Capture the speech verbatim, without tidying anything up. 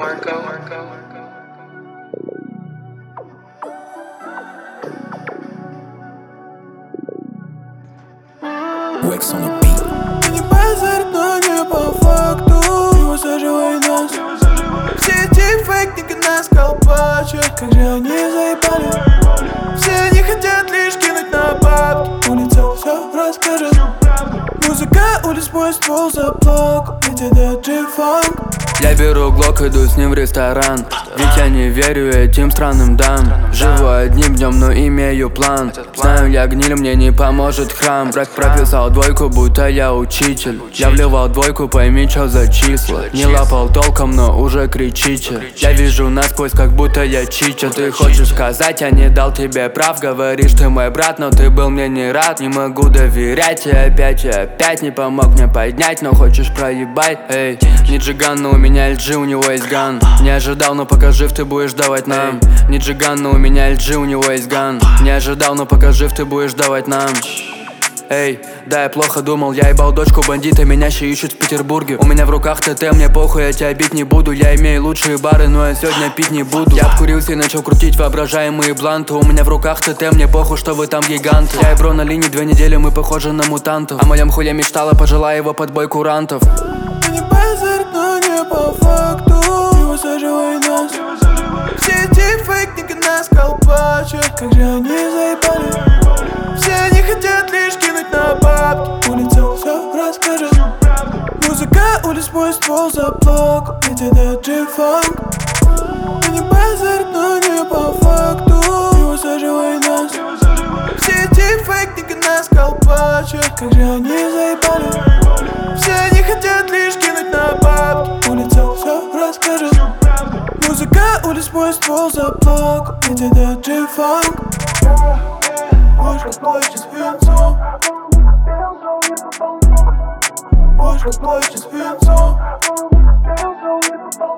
Wax on the beat. Не базарь, но не по факту. Не высаживай нас. Все эти фейкники нас колпачат. Как же они заебали. Все они хотят лишь кинуть на бабки. Улица все расскажет. Музыка улиц, мой ствол заплакал. Ведь это джи-фанк. Я беру глок, иду с ним в ресторан. Ведь я не верю этим странным дам. Живу одним днем, но имею план. Знаю, я гниль, мне не поможет храм. Брат прописал двойку, будто я учитель. Я вливал двойку, пойми, чё за числа. Не лапал толком, но уже кричите. Я вижу насквозь, как будто я чича. Ты хочешь сказать, я не дал тебе прав. Говоришь, ты мой брат, но ты был мне не рад. Не могу доверять, и опять, и опять не помог мне поднять, но хочешь проебать. Эй, не джиган, но у меня эл джи, у него есть ган. Не ожидал, но пока жив, ты будешь давать нам. Не джиган, но у меня эл джи, у него есть ган. Не ожидал, но пока жив, ты будешь давать нам. Эй, да, я плохо думал, я ебал дочку бандита, меня ще ищут в Петербурге. У меня в руках ТТ, мне похуй, я тебя бить не буду. Я имею лучшие бары, но я сегодня пить не буду. Я обкурился и начал крутить воображаемые бланты. У меня в руках ТТ, мне похуй, что вы там гиганты. Я и бро на линии, две недели мы похожи на мутантов. О моем хуе мечтала, пожелай его под бой курантов. Не базарь, но не по факту. Не высаживай нас. Все эти фейкники нас колпачат. Как же они заебали. Все они хотят лишь кинуть на бабки. Улица все расскажет. Музыка улиц, мой ствол заплакал. Ведь это джи-фанк. Не базарь, но не по факту. Не высаживай нас. Все эти фейкники нас колпачат. Как же они заебали. Все они хотят лишь кинуть на бабки. Улица все расскажет. Музыка улиц, мой ствол заплакал. Ведь это джи-фанк. Бочка плачет с венцом. Бочка плачет с венцом.